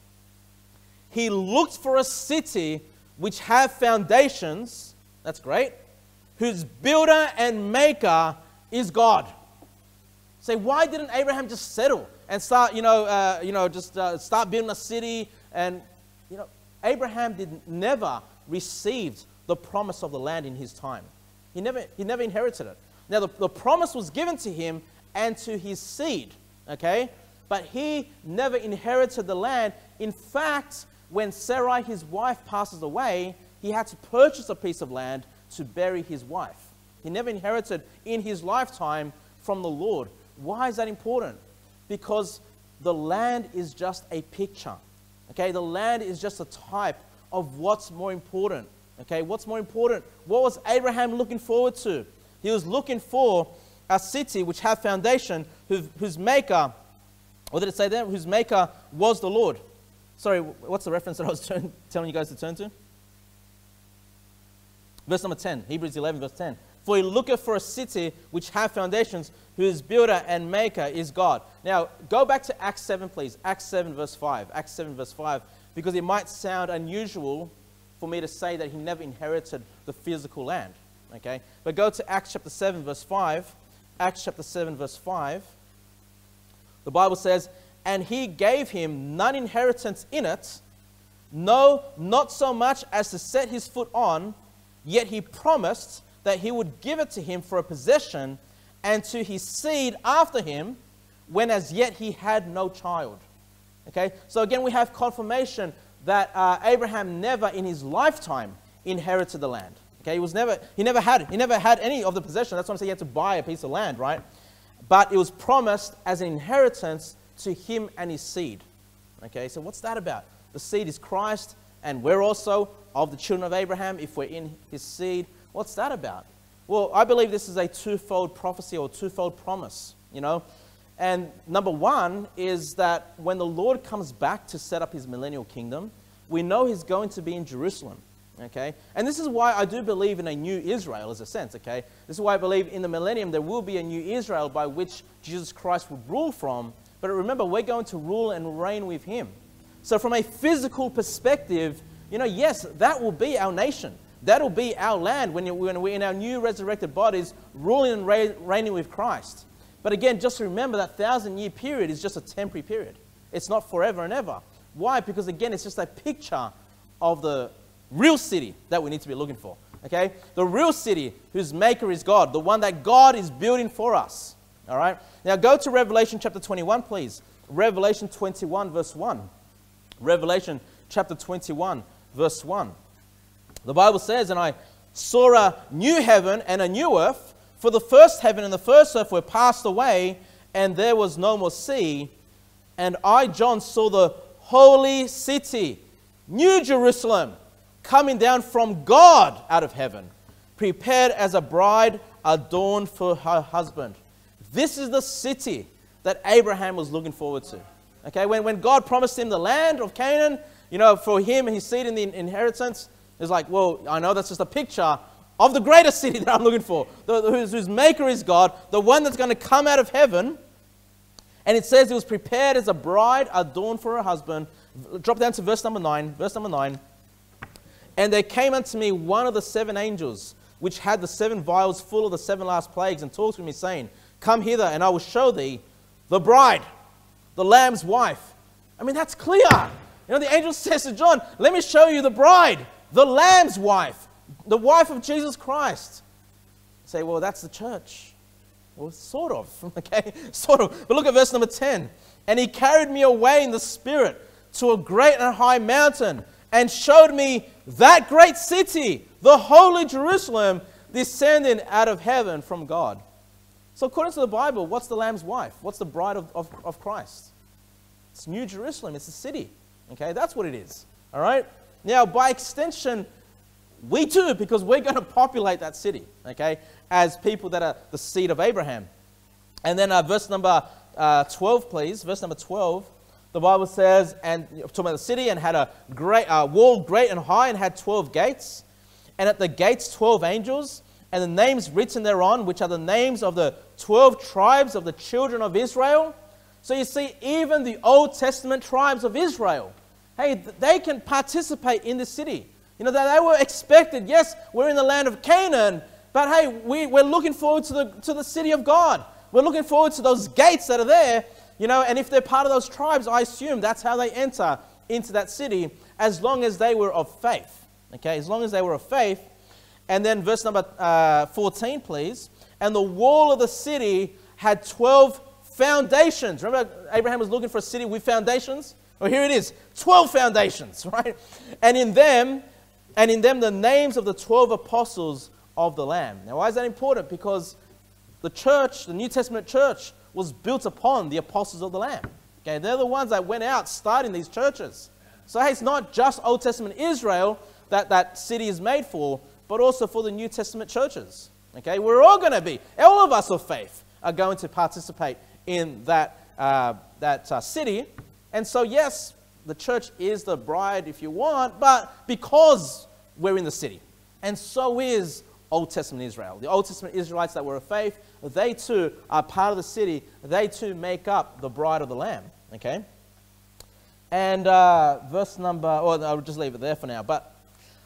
he looked for a city which have foundations, that's great, whose builder and maker is God. Say, why didn't Abraham just settle and start, you know, uh, you know, just uh, start building a city? And, you know, Abraham did never received the promise of the land in his time. He never, he never inherited it. Now, the, the promise was given to him and to his seed, okay? But he never inherited the land. In fact, when Sarai, his wife, passes away, he had to purchase a piece of land to bury his wife. He never inherited in his lifetime from the Lord. Why is that important? Because the land is just a picture. Okay, the land is just a type of what's more important. Okay, what's more important? What was Abraham looking forward to? He was looking for a city which had foundation, whose, whose maker, what did it say there? Whose maker was the Lord. Sorry, what's the reference that I was turn, telling you guys to turn to? Verse number ten, Hebrews eleven, verse ten. For he looketh for a city which have foundations, whose builder and maker is God. Now, go back to Acts seven, please. Acts seven, verse five. Acts seven, verse five. Because it might sound unusual for me to say that he never inherited the physical land. Okay? But go to Acts chapter seven, verse five. Acts chapter seven, verse five. The Bible says, and he gave him none inheritance in it, no, not so much as to set his foot on, yet he promised that he would give it to him for a possession, and to his seed after him, when as yet he had no child. Okay, so again we have confirmation that uh, Abraham never in his lifetime inherited the land. Okay, he was never, he never had, he never had any of the possession. That's why I'm saying he had to buy a piece of land, right? But it was promised as an inheritance to him and his seed. Okay, so what's that about? The seed is Christ, and we're also of the children of Abraham if we're in his seed. What's that about? Well, I believe this is a twofold prophecy or twofold promise, you know. And number one is that when the Lord comes back to set up his millennial kingdom, we know he's going to be in Jerusalem, okay? And this is why I do believe in a new Israel, as a sense, okay? This is why I believe in the millennium there will be a new Israel by which Jesus Christ would rule from. But remember, we're going to rule and reign with him. So from a physical perspective, you know, yes, that will be our nation. That will be our land when we're in our new resurrected bodies, ruling and reigning with Christ. But again, just remember that thousand-year period is just a temporary period. It's not forever and ever. Why? Because again, it's just a picture of the real city that we need to be looking for. Okay? The real city whose maker is God, the one that God is building for us. All right? Now go to Revelation chapter twenty-one, please. Revelation twenty-one, verse one. Revelation chapter twenty-one, verse one. The Bible says, and I saw a new heaven and a new earth, for the first heaven and the first earth were passed away, and there was no more sea. And I, John, saw the holy city, New Jerusalem, coming down from God out of heaven, prepared as a bride adorned for her husband. This is the city that Abraham was looking forward to. Okay, when, when God promised him the land of Canaan, you know, for him and his seed in the inheritance, it's like, well, I know that's just a picture of the greater city that I'm looking for, the, whose, whose maker is God, the one that's going to come out of heaven. And it says it was prepared as a bride adorned for her husband. Drop down to verse number nine. Verse number nine. And there came unto me one of the seven angels, which had the seven vials full of the seven last plagues, and talked with me, saying, come hither, and I will show thee the bride, the Lamb's wife. I mean, that's clear. You know, the angel says to John, let me show you the bride, the Lamb's wife, the wife of Jesus Christ. You say, well, that's the church. Well, sort of, okay, sort of. But look at verse number ten. And he carried me away in the spirit to a great and high mountain, and showed me that great city, the holy Jerusalem, descending out of heaven from God. So according to the Bible, what's the Lamb's wife? What's the bride of, of, of Christ? It's New Jerusalem. It's the city. Okay, that's what it is. All right? Now, by extension, we too, because we're going to populate that city, okay, as people that are the seed of Abraham. And then uh, verse number uh, twelve, please. Verse number twelve. The Bible says, and talking about the city, and had a great uh, wall, great and high, and had twelve gates. And at the gates twelve angels, and the names written thereon, which are the names of the twelve tribes of the children of Israel. So you see, even the Old Testament tribes of Israel, hey, they can participate in the city. You know, they were expected, yes, we're in the land of Canaan, but hey, we, we're looking forward to the, to the city of God. We're looking forward to those gates that are there, you know, and if they're part of those tribes, I assume that's how they enter into that city, as long as they were of faith. Okay, as long as they were of faith. And then verse number uh, fourteen, please. And the wall of the city had twelve foundations. Remember, Abraham was looking for a city with foundations? Well, here it is, twelve foundations, right? And in them, and in them the names of the twelve apostles of the Lamb. Now, why is that important? Because the church, the New Testament church, was built upon the apostles of the Lamb. Okay, they're the ones that went out starting these churches. So, hey, it's not just Old Testament Israel that that city is made for, but also for the New Testament churches. Okay, we're all going to be, all of us of faith are going to participate in that, uh, that uh, city. And so, yes, the church is the bride if you want, but because we're in the city. And so is Old Testament Israel. The Old Testament Israelites that were of faith, they too are part of the city. They too make up the bride of the Lamb. Okay? And uh, verse number, or I'll just leave it there for now. But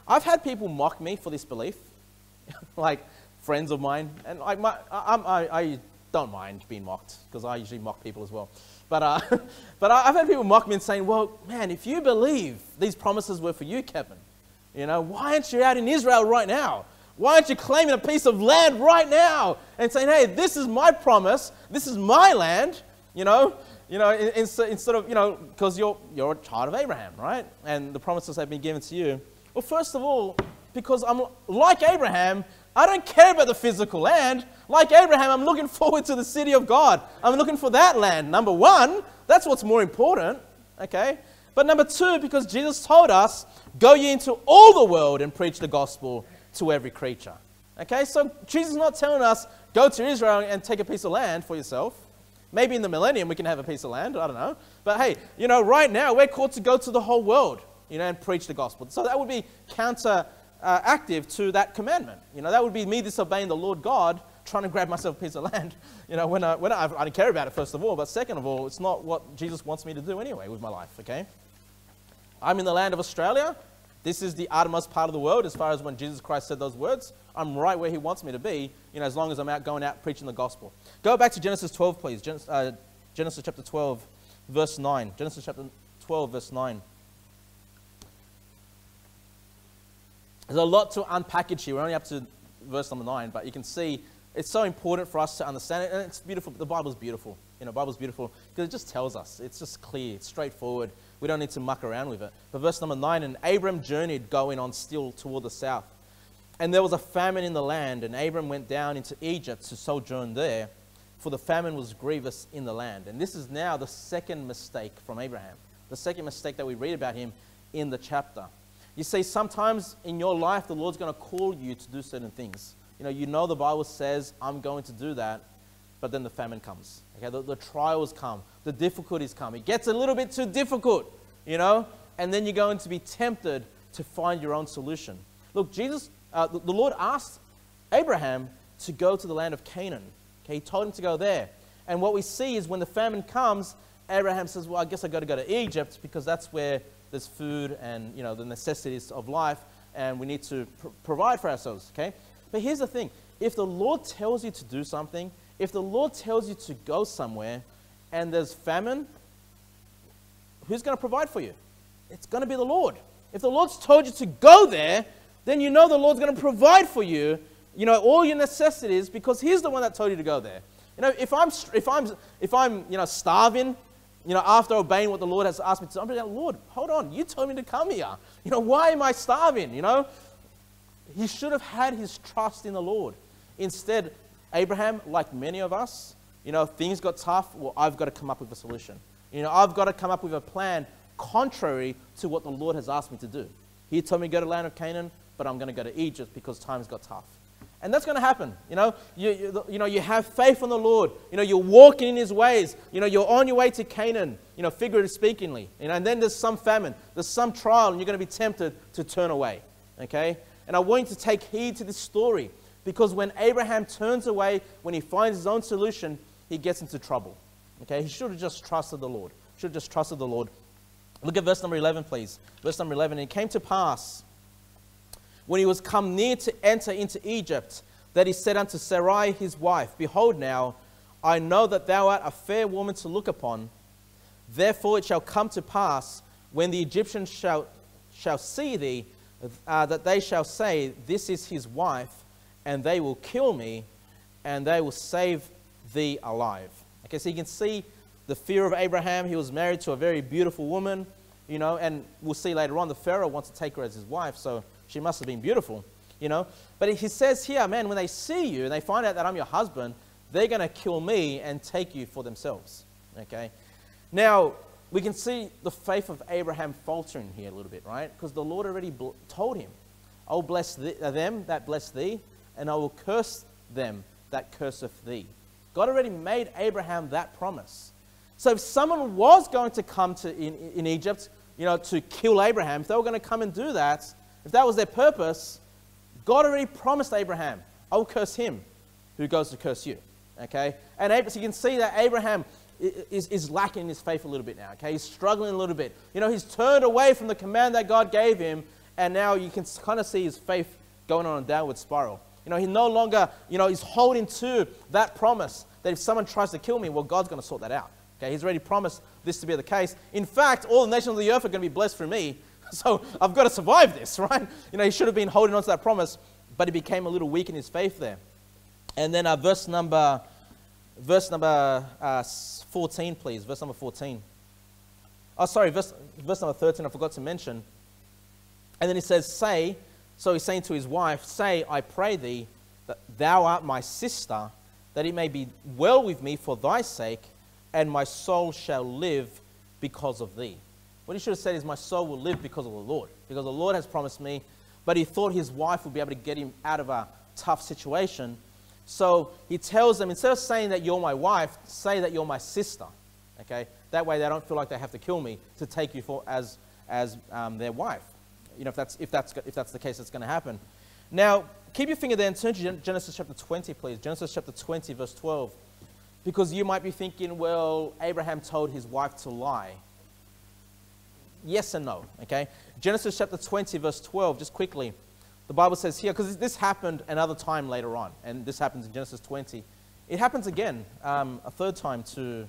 I've had people mock me for this belief, like friends of mine, and like my, I, I, I don't mind being mocked because I usually mock people as well. But, uh, but I've had people mock me and saying, well, man, if you believe these promises were for you, Kevin, you know, why aren't you out in Israel right now? Why aren't you claiming a piece of land right now and saying, hey, this is my promise, this is my land, you know, you know, instead of, you know, because you're, you're a child of Abraham, right? And the promises have been given to you. Well, first of all, because I'm like Abraham, I don't care about the physical land. Like Abraham, I'm looking forward to the city of God. I'm looking for that land. Number one, that's what's more important, okay? But number two, because Jesus told us, go ye into all the world and preach the gospel to every creature. Okay, so Jesus is not telling us, go to Israel and take a piece of land for yourself. Maybe in the millennium we can have a piece of land, I don't know. But hey, you know, right now we're called to go to the whole world, you know, and preach the gospel. So that would be counter uh, active to that commandment. You know, that would be me disobeying the Lord God, trying to grab myself a piece of land, you know, when, I, when I, I don't care about it, first of all. But second of all, it's not what Jesus wants me to do anyway with my life, okay? I'm in the land of Australia. This is the uttermost part of the world as far as when Jesus Christ said those words. I'm right where he wants me to be, you know, as long as I'm out going out preaching the gospel. Go back to Genesis twelve, please. Genesis, uh, Genesis chapter twelve, verse nine. Genesis chapter twelve, verse nine. There's a lot to unpackage here. We're only up to verse number nine, but you can see it's so important for us to understand it, and it's beautiful. The Bible's beautiful. You know, the Bible's beautiful because it just tells us. It's just clear. It's straightforward. We don't need to muck around with it. But verse number nine, and Abram journeyed going on still toward the south. And there was a famine in the land, and Abram went down into Egypt to sojourn there, for the famine was grievous in the land. And this is now the second mistake from Abraham, the second mistake that we read about him in the chapter. You see, sometimes in your life, the Lord's going to call you to do certain things. You know, you know the Bible says, I'm going to do that, but then the famine comes. Okay, the, the trials come, the difficulties come. It gets a little bit too difficult, you know, and then you're going to be tempted to find your own solution. Look, Jesus, uh, the, the Lord asked Abraham to go to the land of Canaan. Okay, he told him to go there. And what we see is when the famine comes, Abraham says, well, I guess I got to go to Egypt because that's where there's food and, you know, the necessities of life, and we need to pr provide for ourselves, okay? But here's the thing. If the Lord tells you to do something, if the Lord tells you to go somewhere and there's famine, who's going to provide for you? It's going to be the Lord. If the Lord's told you to go there, then you know the Lord's going to provide for you, you know, all your necessities, because he's the one that told you to go there. You know, if I'm, if I'm, if I'm, you know, starving, you know, after obeying what the Lord has asked me to do, I'm like, Lord, hold on, you told me to come here. You know, why am I starving, you know? He should have had his trust in the Lord. Instead, Abraham, like many of us, you know, things got tough, well, I've got to come up with a solution. You know, I've got to come up with a plan contrary to what the Lord has asked me to do. He told me to go to the land of Canaan, but I'm going to go to Egypt because times got tough. And that's going to happen. You know, you, you, you know, you have faith in the Lord. You know, you're walking in his ways. You know, you're on your way to Canaan, you know, figuratively speakingly. You know, and then there's some famine, there's some trial, and you're going to be tempted to turn away. Okay? And I want you to take heed to this story, because when Abraham turns away, when he finds his own solution, he gets into trouble. Okay? He should have just trusted the Lord. Should have just trusted the Lord. Look at verse number eleven, please. Verse number eleven. And it came to pass, when he was come near to enter into Egypt, that he said unto Sarai his wife, Behold now, I know that thou art a fair woman to look upon. Therefore it shall come to pass, when the Egyptians shall, shall see thee, uh, that they shall say, This is his wife, and they will kill me, and they will save thee alive. Okay, so you can see the fear of Abraham. He was married to a very beautiful woman, you know, and we'll see later on the Pharaoh wants to take her as his wife, so she must have been beautiful, you know. But he says here, man, when they see you and they find out that I'm your husband, they're going to kill me and take you for themselves, okay. Now, we can see the faith of Abraham faltering here a little bit, right? Because the Lord already told him, I will bless th them that bless thee, and I will curse them that curseth thee. God already made Abraham that promise. So if someone was going to come to in, in Egypt, you know, to kill Abraham, if they were going to come and do that, if that was their purpose, God already promised Abraham, I will curse him who goes to curse you. Okay? And so you can see that Abraham is, is lacking in his faith a little bit now. Okay? He's struggling a little bit. You know, he's turned away from the command that God gave him, And now you can kind of see his faith going on a downward spiral. You know, he no longer, you know, he's holding to that promise that if someone tries to kill me, well, God's going to sort that out. Okay, he's already promised this to be the case. In fact, all the nations of the earth are going to be blessed through me. So I've got to survive this, right? You know, he should have been holding on to that promise, but he became a little weak in his faith there. And then uh, verse number, verse number uh, fourteen, please. Verse number fourteen. Oh, sorry, verse, verse number thirteen, I forgot to mention. And then he says, say, so he's saying to his wife, say, I pray thee, that thou art my sister, that it may be well with me for thy sake, and my soul shall live because of thee. What he should have said is, my soul will live because of the Lord, because the Lord has promised me. But he thought his wife would be able to get him out of a tough situation. So he tells them, instead of saying that you're my wife, say that you're my sister. Okay? That way they don't feel like they have to kill me to take you for as, as um, their wife. You know, if that's, if that's, if that's the case, that's going to happen. Now, keep your finger there and turn to Genesis chapter twenty, please. Genesis chapter twenty, verse twelve. Because you might be thinking, well, Abraham told his wife to lie. Yes and no, okay? Genesis chapter twenty, verse twelve, just quickly. The Bible says here, because this happened another time later on, and this happens in Genesis twenty. It happens again, um, a third time to...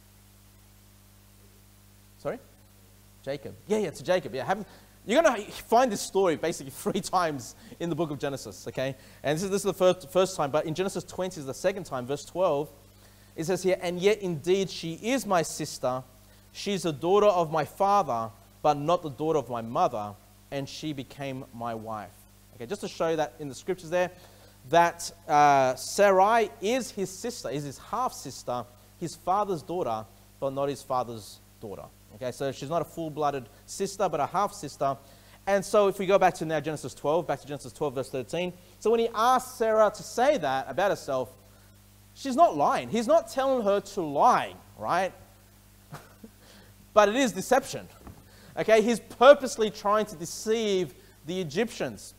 Sorry? Jacob. Yeah, yeah, to Jacob. Yeah, haven't... You're going to find this story basically three times in the book of Genesis, okay? And this is, this is the first, first time, but in Genesis twenty is the second time, verse twelve. It says here, and yet indeed she is my sister. She's the daughter of my father, but not the daughter of my mother, and she became my wife. Okay, just to show you that in the scriptures there, that uh, Sarai is his sister, is his half-sister, his father's daughter, but not his father's daughter. Okay, so she's not a full-blooded sister, but a half-sister. And so if we go back to now Genesis twelve, back to Genesis twelve, verse thirteen. So when he asked Sarah to say that about herself, she's not lying. He's not telling her to lie, right? But it is deception. Okay, he's purposely trying to deceive the Egyptians.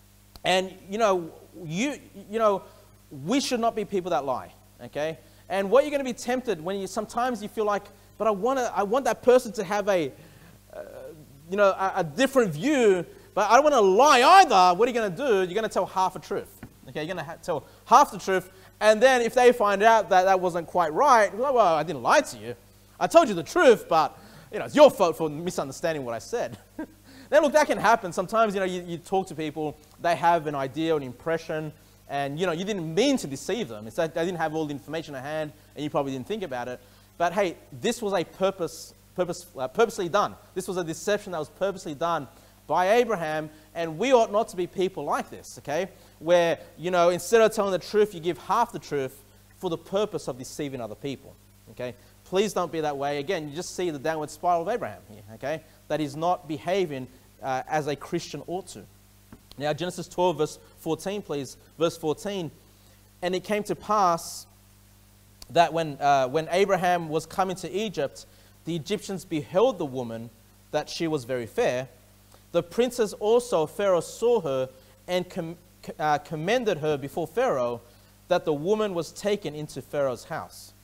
And, you know, you, you know, we should not be people that lie, okay? And what you're going to be tempted when you, sometimes you feel like, but I want to, I want that person to have a, uh, you know, a, a different view, but I don't want to lie either. What are you going to do? You're going to tell half a truth, okay? You're going to tell half the truth, and then if they find out that that wasn't quite right, you're like, well, I didn't lie to you. I told you the truth, but, you know, it's your fault for misunderstanding what I said. Now, look, that can happen. Sometimes, you know, you, you talk to people, they have an idea, an impression, and, you know, you didn't mean to deceive them. It's that they didn't have all the information at hand, and you probably didn't think about it. But, hey, this was a purpose, purpose, uh, purposely done. This was a deception that was purposely done by Abraham, and we ought not to be people like this, okay? Where, you know, instead of telling the truth, you give half the truth for the purpose of deceiving other people, okay? Please don't be that way. Again, you just see the downward spiral of Abraham here, okay? That he's not behaving uh, as a Christian ought to. Now, Genesis twelve, verse fourteen, please. Verse fourteen. And it came to pass that when, uh, when Abraham was coming to Egypt, the Egyptians beheld the woman, that she was very fair. The princes also, Pharaoh saw her and com uh, commended her before Pharaoh, that the woman was taken into Pharaoh's house.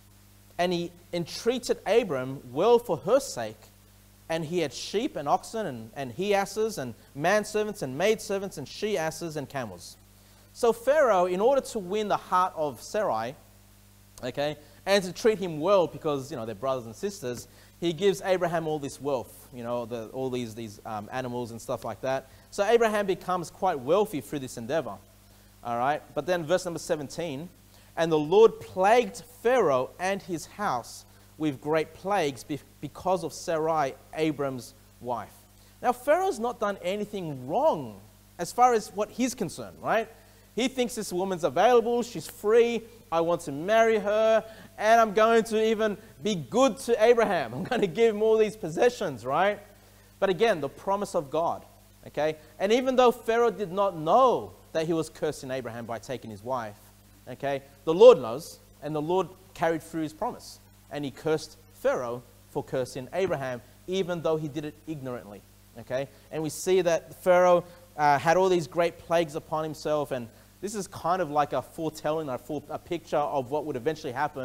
And he entreated Abram well for her sake, and he had sheep and oxen and, and he-asses and manservants and maidservants and she-asses and camels. So Pharaoh, in order to win the heart of Sarai, okay, and to treat him well because, you know, they're brothers and sisters, he gives Abraham all this wealth, you know, the, all these, these um, animals and stuff like that. So Abraham becomes quite wealthy through this endeavor, all right? But then verse number seventeen, and the Lord plagued Pharaoh and his house with great plagues because of Sarai, Abram's wife. Now, Pharaoh's not done anything wrong as far as what he's concerned, right? He thinks this woman's available, she's free, I want to marry her, and I'm going to even be good to Abraham. I'm going to give him all these possessions, right? But again, the promise of God, okay? And even though Pharaoh did not know that he was cursing Abraham by taking his wife, okay, the Lord knows, and the Lord carried through his promise. And he cursed Pharaoh for cursing Abraham, even though he did it ignorantly, okay? And we see that Pharaoh uh, had all these great plagues upon himself, and this is kind of like a foretelling, a, fore, a picture of what would eventually happen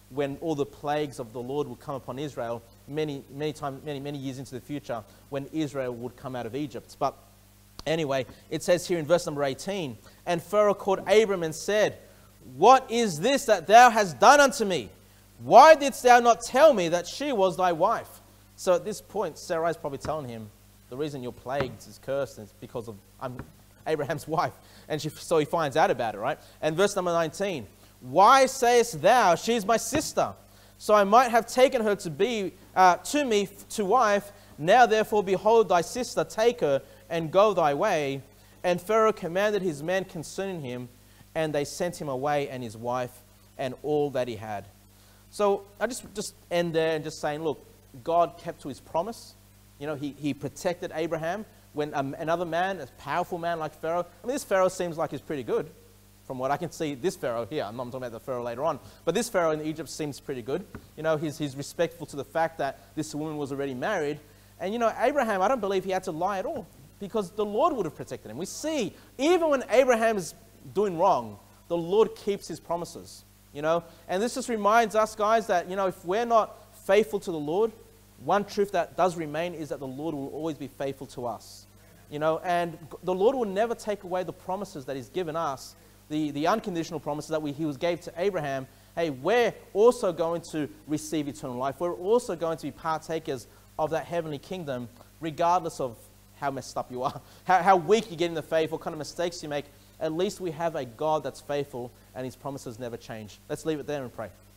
when all the plagues of the Lord would come upon Israel many, many times, many, many years into the future, when Israel would come out of Egypt. But anyway, it says here in verse number eighteen, and Pharaoh called Abram and said, what is this that thou hast done unto me? Why didst thou not tell me that she was thy wife? So at this point, Sarai is probably telling him, the reason you're plagued is cursed is because of I'm Abraham's wife. And she, so he finds out about it, right? And verse number nineteen, why sayest thou, she is my sister? So I might have taken her to be uh, to me to wife. Now therefore, behold, thy sister, take her and go thy way. And Pharaoh commanded his men concerning him, and they sent him away and his wife and all that he had. So I just, just end there and just saying, look, God kept to his promise. You know, he, he protected Abraham when um, another man, a powerful man like Pharaoh, I mean, this Pharaoh seems like he's pretty good from what I can see. This Pharaoh here, I'm not talking about the Pharaoh later on, but this Pharaoh in Egypt seems pretty good. You know, he's, he's respectful to the fact that this woman was already married. And, you know, Abraham, I don't believe he had to lie at all because the Lord would have protected him. We see, even when Abraham is doing wrong, the Lord keeps his promises, you know. And this just reminds us, guys, that, you know, if we're not faithful to the Lord, one truth that does remain is that the Lord will always be faithful to us, you know. And the Lord will never take away the promises that he's given us, the, the unconditional promises that we, he was gave to Abraham. Hey, we're also going to receive eternal life. We're also going to be partakers of that heavenly kingdom, regardless of how messed up you are, how, how weak you get in the faith, what kind of mistakes you make. At least we have a God that's faithful and his promises never change. Let's leave it there and pray.